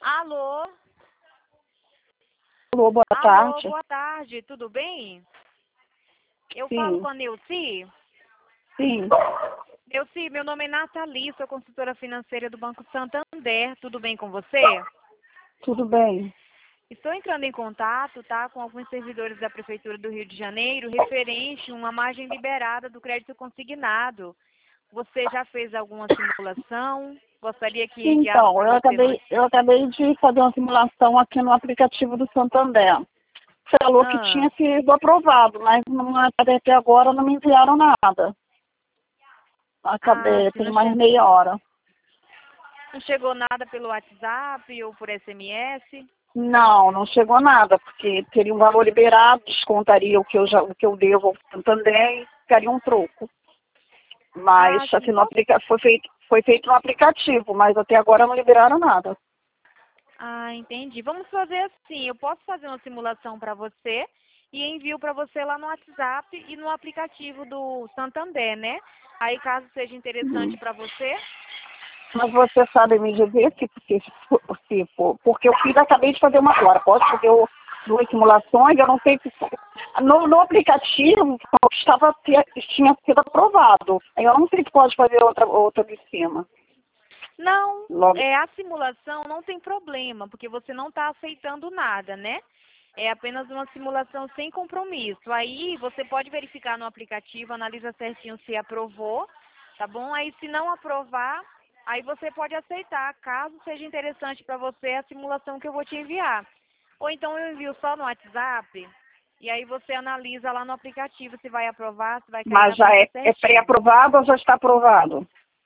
Alô? Alô, boa Alô, tarde. boa tarde, tudo bem? Eu falo Sim, com a Neuci. sim, Neuci, meu nome é Nathalie, sou consultora financeira do Banco Santander, tudo bem com você? tudo bem. Estou entrando em contato, tá, com alguns servidores da Prefeitura do Rio de Janeiro, referente a uma margem liberada do crédito consignado. Você já fez alguma simulação? Gostaria que enviasse Então, para eu você no... acabei, eu acabei de fazer uma simulação aqui no aplicativo do Santander. Falou que Ah, tinha sido aprovado, mas até agora não me enviaram nada. Acabei, sim, tem mais meia hora. não chegou nada pelo WhatsApp ou por SMS? Não, não chegou nada, porque teria um valor liberado, descontaria o que eu devo ao Santander e ficaria um troco. Mas Sim, assim, foi feito no aplicativo, mas até agora não liberaram nada. Entendi. Vamos fazer assim, eu posso fazer uma simulação para você e envio para você lá no WhatsApp e no aplicativo do Santander, né? Aí, caso seja interessante para você, Mas você sabe me dizer se for, porque eu acabei de fazer uma agora, posso fazer duas simulações, eu não sei se no aplicativo tinha sido aprovado. Aí eu não sei se pode fazer outra de cima. não, Logo, a simulação não tem problema, porque você não está aceitando nada, né? É apenas uma simulação sem compromisso. Aí você pode verificar no aplicativo, analisa certinho se aprovou, tá bom? Aí se não aprovar, aí você pode aceitar, caso seja interessante para você a simulação que eu vou te enviar. Ou então eu envio só no WhatsApp, e aí você analisa lá no aplicativo se vai aprovar, se vai cair mas na já ficha é certinho. pré-aprovado ou já está aprovado?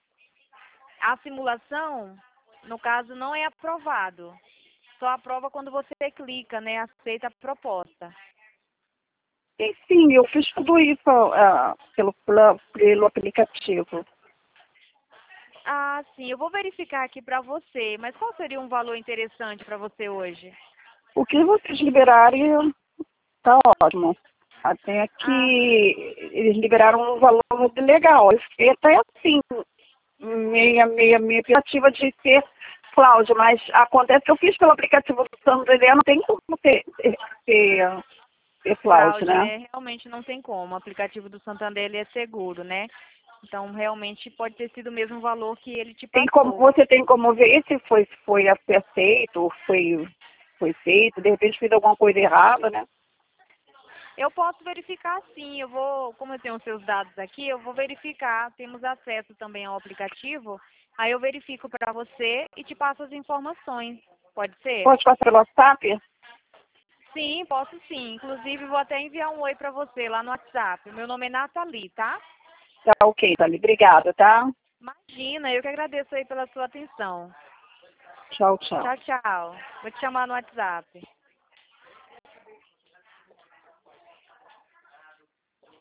A simulação, no caso, não é aprovado. Só aprova quando você clica, né? Aceita a proposta. E sim, eu fiz tudo isso pelo aplicativo. Sim, eu vou verificar aqui para você, mas qual seria um valor interessante para você hoje? O que vocês liberarem tá ótimo. Até Ah, que eles liberaram um valor muito legal. Eu fiquei até assim, meia tentativa de ser Cláudia, mas acontece que eu fiz pelo aplicativo do Santander, não tem como ter Cláudia, fraude, né? né? Realmente não tem como. O aplicativo do Santander ele é seguro, né? Então, realmente pode ter sido o mesmo valor que ele te passou. Você tem como ver se foi aceito, foi feito, de repente fiz alguma coisa errada, né? Eu posso verificar sim, eu vou, como eu tenho os seus dados aqui, eu vou verificar, temos acesso também ao aplicativo, aí eu verifico para você e te passo as informações, pode ser? Pode passar pelo WhatsApp? Sim, posso sim, inclusive vou até enviar um oi para você lá no WhatsApp, meu nome é Nathalie, tá? Tá ok, Tali. Obrigada, tá? Imagina, eu que agradeço aí pela sua atenção. Tchau, tchau. Tchau, tchau. Vou te chamar no WhatsApp.